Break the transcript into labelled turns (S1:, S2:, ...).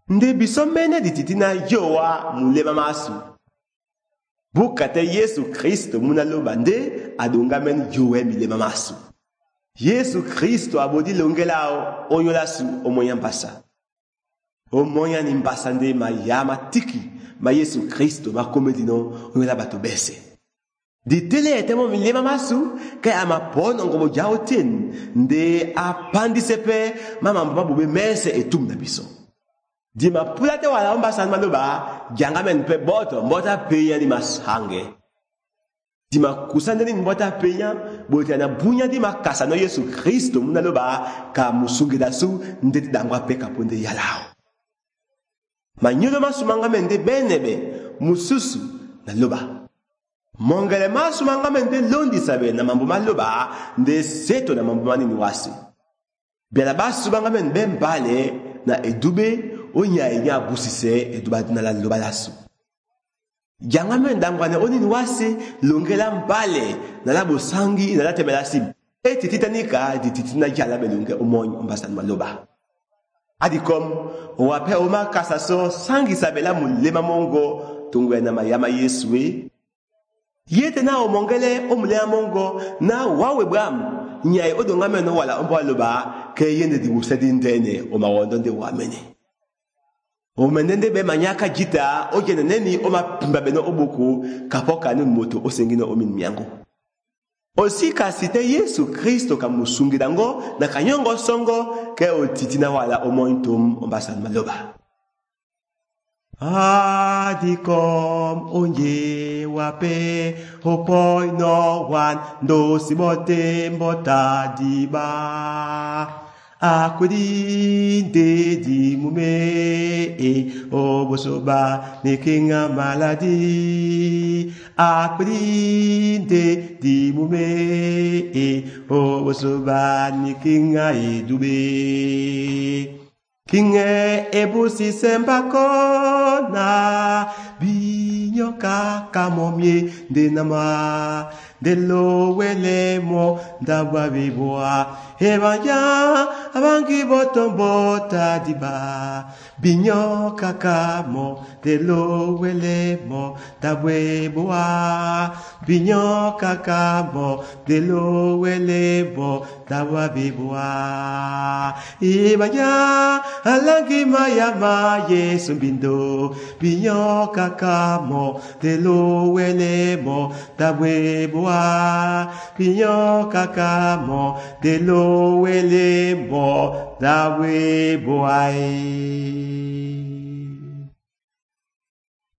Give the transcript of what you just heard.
S1: nde bisomene dititina yowa mulema masu. Bukate Yesu Kristo munaloba nde adongamen yowe milema masu. Yesu Kristo abodi longelao onyolasu omoyambasa. Omoyanimbasa nde mayama tiki ma Yesu Kristo makomedino onyola bato bese. Ditele etemo milema masu ke amapon ongobo jaotin nde apandisepe mama mbabube mese etum na biso. Dima pulate wala ombasa maloba jangamen pe boto mbota peya di masange. Dima kusande ni mbota peya bote na bunya di makasa no Yesu Kristo munaloba ka musungi dasu ndeti dangwa pe kaponde yalao. Manyolo masu mangamen de benebe mususu na loba. Mongele masu mangamen de londi sabe na mambo maloba de seto na mambo mani niwasi. Bela basu mangamen ben bale na edube onya enya busise edubadina la lobalasu. Jangamen dangwane oni niwasi longela mbale na la bosangi na la tebelasi. Titanika di titina jala belunge omonyo mbasa maloba. Adikom wape oma kasaso sangi sabela mulema mongo tungwe na mayama Yeswe. Yete na omongele omulema mongo na wawe bram nyai odongame no wala ombo loba ke yende di usedi ndene omawondo nde wamene. Omenende be manyaka jita ojene neni oma pimbabeno obuku kapoka ni moto osengino omin miango. Osika site Yesu Kristo kamusungidango na kanyongo songo ke otitina wala omointum ombasan maloba. Adikom onye wape hopoi no wan do sibote mbota diba. Akudi de di mume obosoba nekinga maladi. Akudi de di mume obosoba nekinga edube. Kinge ebusi sembakona binyoka kamomye denama delo welemo dabwa biboa ebanya abangi botombota diba binyoka kamo delo welemo dabwe boa binyoka kamo delo welemo dabwa biboa ebanya alangi mayama Yesu bindo binyoka kamo delo welemo dabwe boa binyoka kamo delo welemo dabwe boa.